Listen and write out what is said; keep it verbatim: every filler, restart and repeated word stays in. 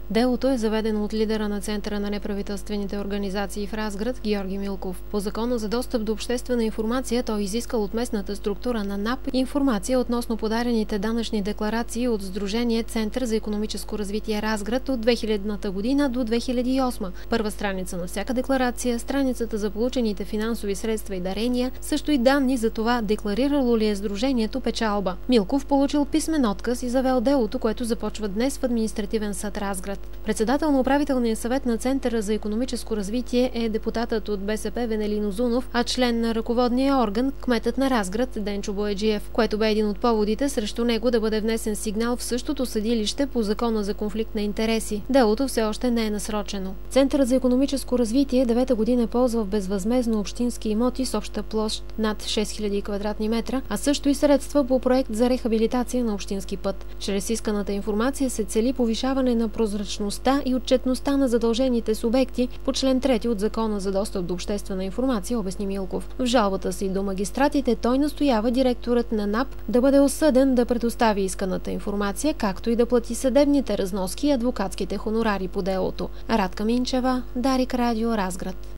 Делото е заведено от лидера на Центъра на неправителствените организации в Разград Георги Милков. По Закона за достъп до обществена информация той изискал от местната структура на НАП информация относно подадените данъчни декларации от Сдружение Център за икономическо развитие Разград от две хилядната година до две хиляди и осма. Първа страница на всяка декларация, страницата за получените финансови средства и дарения, също и данни за това декларирало ли е Сдружението печалба. Милков получил писмен отказ и завел делото, което започва днес в Административен съд Разград. Председател на управителния съвет на Центъра за икономическо развитие е депутатът от БСП Венелин Узунов, а член на ръководния орган кметът на Разград Денчо Бояджиев, което бе един от поводите срещу него да бъде внесен сигнал в същото съдилище по Закона за конфликт на интереси. Делото все още не е насрочено. Центърът за икономическо развитие девета година ползва безвъзмездно общински имоти с обща площ над шест хиляди квадратни метра, а също и средства по проект за рехабилитация на общински път. Чрез исканата информация се цели повишаване на прозрачността и отчетността на задължените субекти по член трети от Закона за достъп до обществена информация, обясни Милков. В жалбата си до магистратите той настоява директорът на НАП да бъде осъден да предостави исканата информация, както и да плати съдебните разноски и адвокатските хонорари по делото. Радка Минчева, Дарик Радио, Разград.